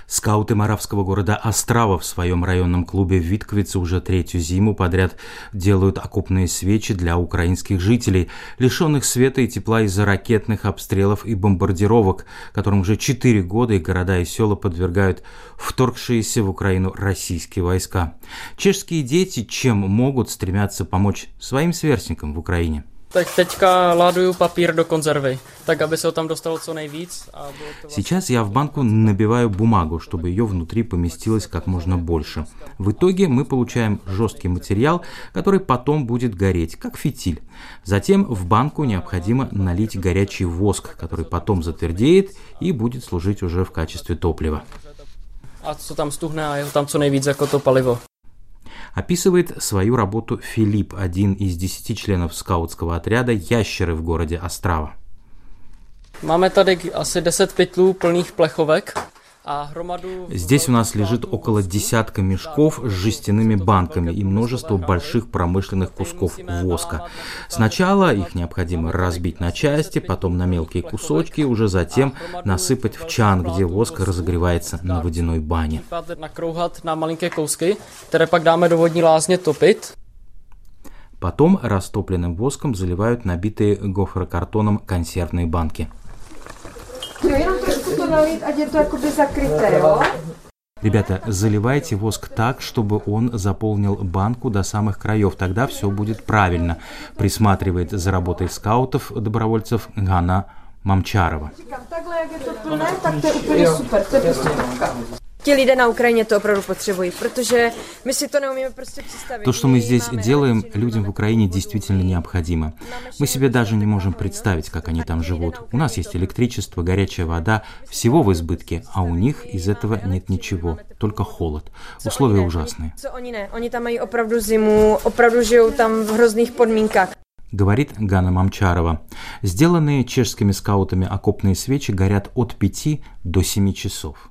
Скауты моравского города Острава в своем районном клубе в Витковице уже третью зиму подряд делают окопные свечи для украинских жителей, лишенных света и тепла из-за ракетных обстрелов и бомбардировок, которым уже 4 года и города и села подвергают вторгшиеся в Украину российские войска. Чешские дети, чем могут, стремятся помочь своим сверстникам в Украине. Tak teďka láduju papír do konzervy, tak aby se ho tam dostalo co nejvíc. Сейчас я в банку набиваю бумагу, чтобы ее внутри поместилось как можно больше. В итоге мы получаем жесткий материал, который потом будет гореть, как фитиль. Затем в банку необходимо налить горячий воск, который потом затвердеет и будет служить уже в качестве топлива. A co tam stuhne a je ho tam co nejvíc jako to palivo. Описывает свою работу Филипп, один из 10 членов скаутского отряда «Ящеры» в городе Острава. Máme tady asi 10 pytlů plných plechovek. Здесь у нас лежит около десятка мешков с жестяными банками и множество больших промышленных кусков воска. Сначала их необходимо разбить на части, потом на мелкие кусочки, и уже затем насыпать в чан, где воск разогревается на водяной бане. Потом растопленным воском заливают набитые гофрокартоном консервные банки. Ребята, заливайте воск так, чтобы он заполнил банку до самых краев. Тогда все будет правильно. Присматривает за работой скаутов-добровольцев Ганна Мамчарова. Ti lidé na Ukrajině to opravdu potřebují, protože my si to neumíme prostě představit. То, что мы здесь делаем, людям в Украине действительно необходимо. Мы себе даже не можем представить, как они там живут. У нас есть электричество, горячая вода, всего в избытке, а у них из этого нет ничего, только холод. Условия ужасные. Oni tam mají opravdu zimu, opravdu žijou tam v hrozných podmínkách. Говорит Ганна Мамчарова. Сделанные чешскими скаутами окопные свечи горят от 5 до 7 часов.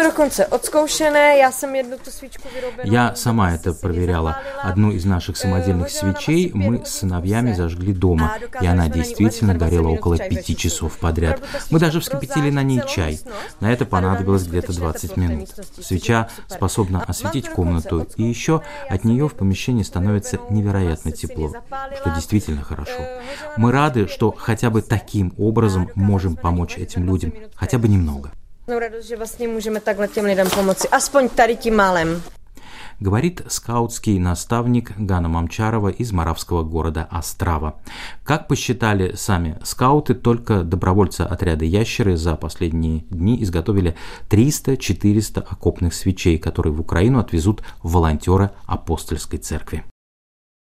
Я сама это проверяла. Одну из наших самодельных свечей мы с сыновьями зажгли дома, и она действительно горела около 5 часов подряд. Мы даже вскипятили на ней чай. На это понадобилось где-то 20 минут. Свеча способна осветить комнату, и еще от нее в помещении становится невероятно тепло, что действительно хорошо. Мы рады, что хотя бы таким образом можем помочь этим людям, хотя бы немного. Radost, že vlastně můžeme takhle těm lidem pomoci, aspoň tady tím málem. Говорит скаутский наставник Ганна Мамчарова из моравского города Острава. Как посчитали сами скауты, только добровольцы отряда «Ящеры» за последние дни изготовили 300-400 окопных свечей, которые в Украину отвезут волонтеры апостольской церкви.